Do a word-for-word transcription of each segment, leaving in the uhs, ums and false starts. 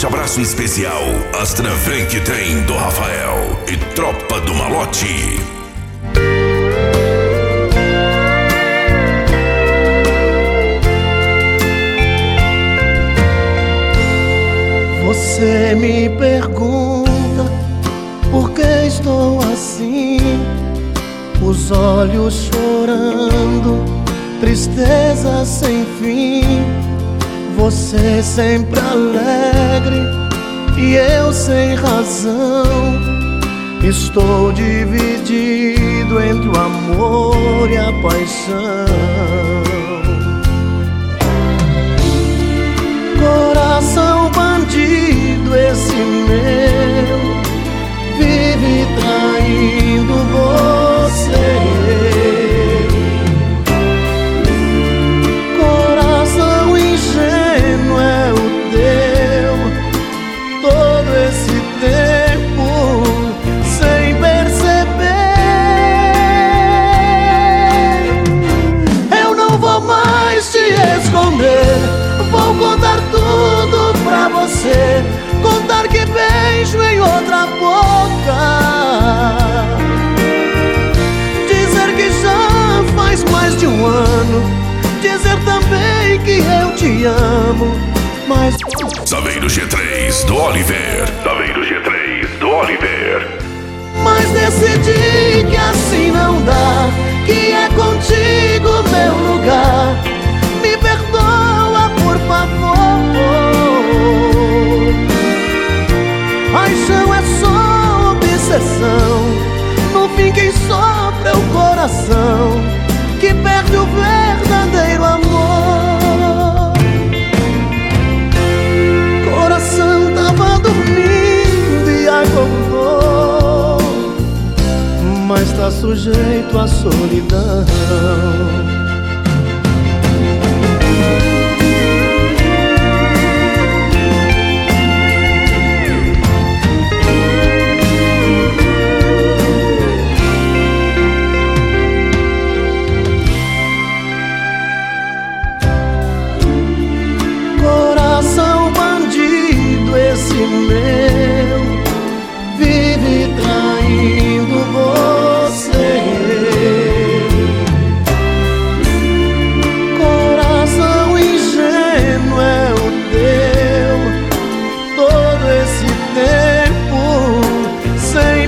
forte abraço especial às Trevem que tem do Rafael e Tropa do Malote. Você me pergunta por que estou assim, os olhos chorando, tristeza sem fim. Você sempre alegre e eu sem razão. Estou dividido entre o amor e a paixão. Coração bandido esse meu, vive traindo você. Coração ingênuo é o teu, todo esse tempo sem perceber. Eu não vou mais te esconder, vou contar tudo pra você, contar que beijo em outra boca, dizer que já faz mais de um ano, dizer também que eu te amo, mas... Saveiro G três do Oliver. Saveiro G três do Oliver. Mas decidi que assim não dá, que é contigo meu lugar. Me perdoa, por favor. Paixão é só obsessão, no fim quem sofre é o coração, que perde o verdadeiro amor. Coração tava dormindo e acordou, mas tá sujeito à solidão. Meu, vive traindo você. Coração ingênuo é o teu, todo esse tempo sem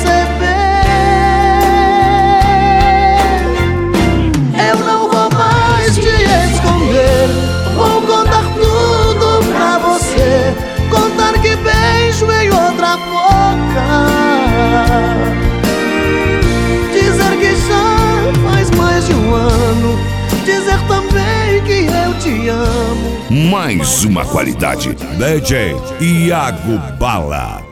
perceber. Eu não vou mais te esconder, vou contar tudo pra você, contar que beijo em outra boca, dizer que já faz mais de um ano, dizer também que eu te amo. Mais uma qualidade. D J Iago Bala.